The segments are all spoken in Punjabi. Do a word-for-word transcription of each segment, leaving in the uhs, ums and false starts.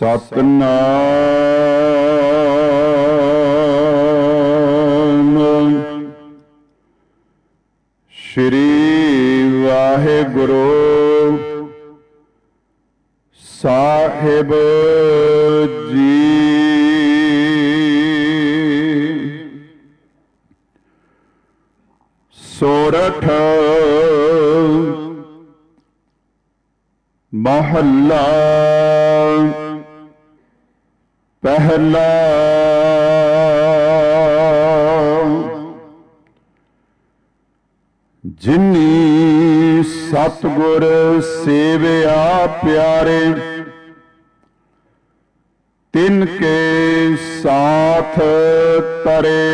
ਸਤਿਨਾਮ ਸ਼੍ਰੀ ਵਾਹਿਗੁਰੂ ਸਾਹਿਬ ਜੀ। ਸੋਰਠ ਮਹੱਲਾ ਪਹਿਲਾ। ਜਿਨੀ ਸਤਿਗੁਰ ਸੇਵਿਆ ਪਿਆਰੇ, ਤਿਨ ਕੇ ਸਾਥ ਤਰੇ।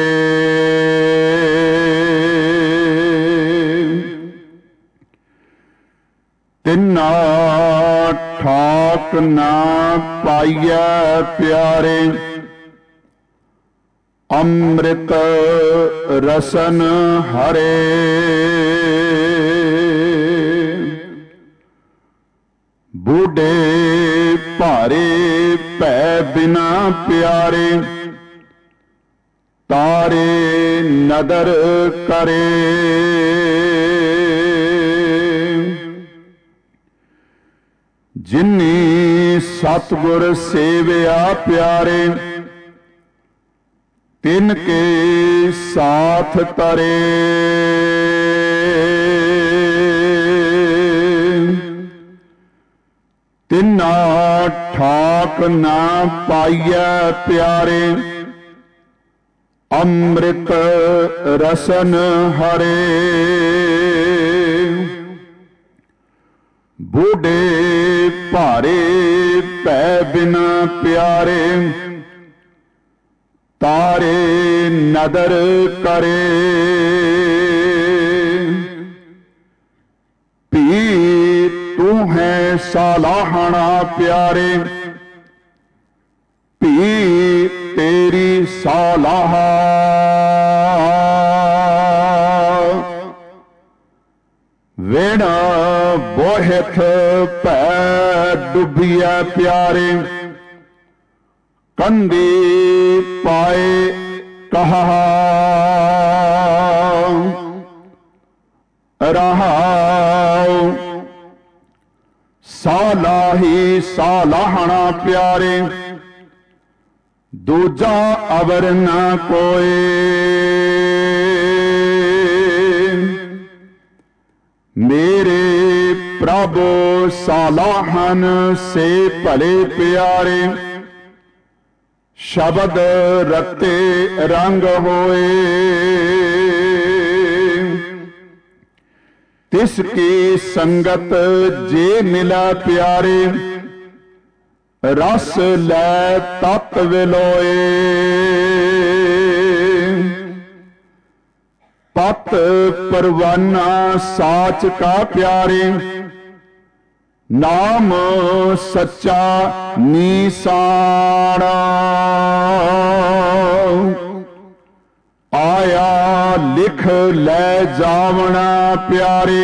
ਤਿਨਾ ਠਾਕ ਨਾ ਪਾਈਐ ਪਿਆਰੇ, ਅੰਮ੍ਰਿਤ ਰਸਨ ਹਰੇ। ਬੁਢੇ ਭਾਰੇ ਭੈ ਬਿਨਾ ਪਿਆਰੇ, ਤਾਰੇ ਨਦਰ ਕਰੇ। ਜਿਨੀ ਸਤਿਗੁਰ ਸੇਵਿਆ ਪਿਆਰੇ, ਤਿਨ ਕੇ ਸਾਥ ਤਰੇ। ਤਿਨਾ ਠਾਕ ਨਾ ਪਾਈਐ ਪਿਆਰੇ, ਅੰਮ੍ਰਿਤ ਰਸਨ ਹਰੇ। ਬੁਢੇ ਭਾਰੇ ਭੈ ਬਿਨਾ ਪਿਆਰੇ, ਤਾਰੇ ਨਦਰ ਕਰੇ। ਭੀ ਤੂੰ ਹੈ ਸਾਲਾਹਣਾ ਪਿਆਰੇ, ਭੀ ਤੇਰੀ ਸਾਲਾਹਾ। ਵਿਣ ਬੋਹਿਥ ਭੈ ਡੁੱਬੀਐ ਪਿਆਰੇ, ਕੰਦੀ ਪਾਏ ਕਹਾ। ਰਹਾਉ ਸਾਲਾਹੀ ਸਾਲਾਹਣਾ ਪਿਆਰੇ, ਦੂਜਾ ਅਵਰ ਨਾ ਕੋਏ। ਮੇਰੇ ਪ੍ਰਭ ਸਾਲਾਹਨ ਸੇ ਭਲੇ ਪਿਆਰੇ, ਸ਼ਬਦ ਰਤੇ ਰੰਗ ਹੋਏ। ਤਿਸ ਕੀ ਸੰਗਤ ਜੇ ਮਿਲਾ ਪਿਆਰੇ, ਰਸ ਲੈ ਤਤ ਵਿਲੋਏ। ਪਤ ਪਰਵਾਨਾ ਸਾਚ ਕਾ ਪਿਆਰੇ, ਨਾਮ ਸੱਚਾ ਨੀਸਾਣਾ। ਆਇਆ ਲਿਖ ਲੈ ਜਾਵਣਾ ਪਿਆਰੇ,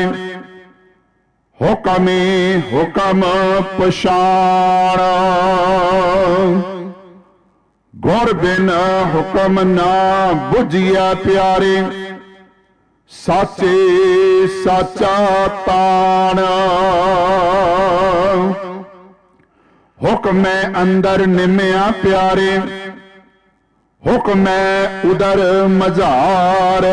ਹੁਕਮੇ ਹੁਕਮ ਪਛਾਣਾ। ਗੁਰ ਬਿਨ ਹੁਕਮ ਨਾ ਬੁਝਿਆ ਪਿਆਰੇ, ਸਾਚੇ ਸਾਚਾ ਤਾਣ। ਹੁਕਮੈ ਅੰਦਰ ਨਿਮਿਆ ਪਿਆਰੇ, ਹੁਕਮੈ ਉਦਰ ਮਝਾਰ।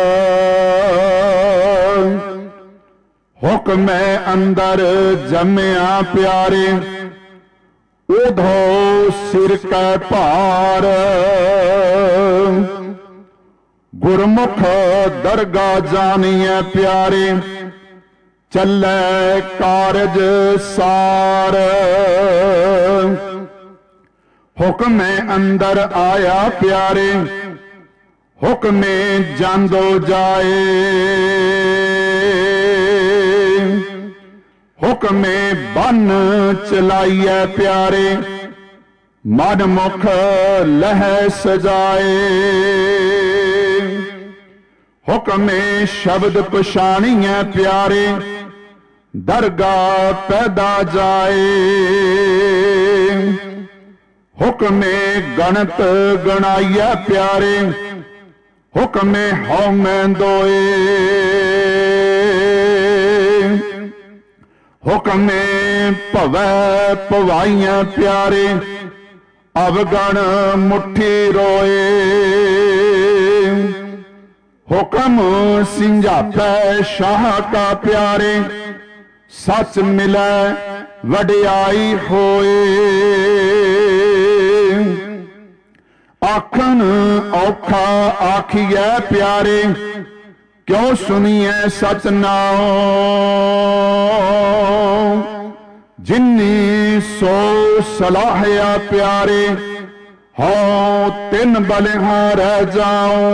ਹੁਕਮੈ ਅੰਦਰ ਜੰਮਿਆ ਪਿਆਰੇ, ਉਧੋ ਸਿਰ ਕੈ ਭਾਰ। ਗੁਰਮੁਖ ਦਰਗਾ ਜਾਣੀਐ ਪਿਆਰੇ, ਚੱਲੈ ਕਾਰਜ ਸਾਰ। ਹੁਕਮੇ ਅੰਦਰ ਆਇਆ ਪਿਆਰੇ, ਹੁਕਮੇ ਜਾਂਦੋ ਜਾਏ। ਹੁਕਮੇ ਬੰਨ ਚਲਾਈਐ ਪਿਆਰੇ, ਮਨ ਮੁਖ ਲਹਿ ਸਜਾਏ। ਹੁਕਮੇ ਸ਼ਬਦ ਪਛਾਣੀਐ ਪਿਆਰੇ, ਦਰਗਾ ਪੈਦਾ ਜਾਏ। हुक्मे गणत गणाइया प्यारे, हुक्मे हौ मैं दोए। हुक्मे भवै भवाइया प्यारे, अवगण मुट्ठी रोए। हुक्म सिंझापै शाह का प्यारे, सच मिलै वडियाई होए। आखन औखा आखिए प्यारे, क्यों सुनिए सच नाओ। जिन्नी सो सलाहिया प्यारे, हो तिन बलिहां रह जाओ।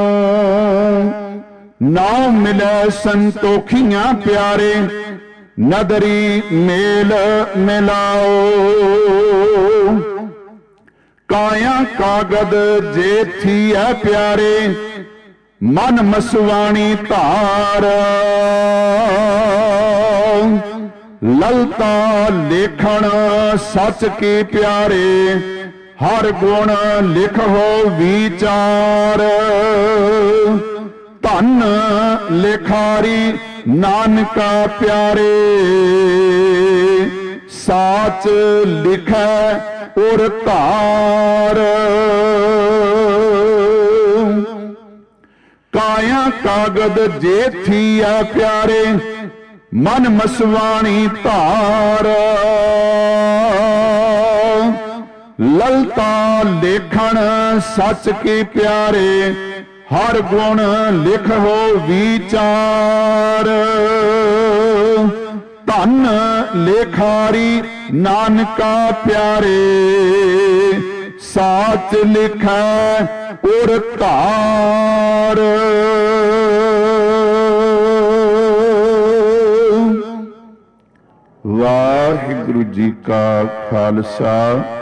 नाव मिले संतोखियां प्यारे, नदरी मेल मिलाओ। काया कागद जे थी है प्यारे, मन मसवाणी धार। ललता लेखन सच के प्यारे, हर गुण लिखो विचार। धन लिखारी नानका प्यारे, साच लिखै उर धार। काया कागद जे थी है प्यारे, मन मसवाणी धार। ललता लेखन सच के प्यारे, हर गुण लिखो विचार। धन लेखारी नानका प्यारे, साच लिखै उर धार। वाहिगुरु जी का खालसा,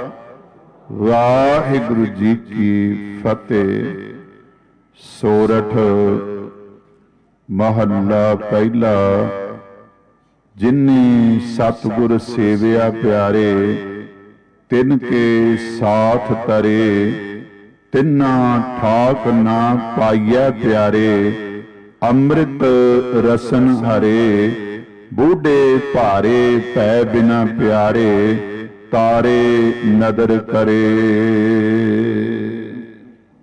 वाहिगुरु जी की फतेह। सोरठ महला पहला। जिन्नी सतगुर सेविया प्यारे, तिन के साथ तरे। तिन्ना ठाक ना पाइया प्यारे, अमृत रसन हरे। बूढ़े भारे पै बिना प्यारे, तारे नदर करे।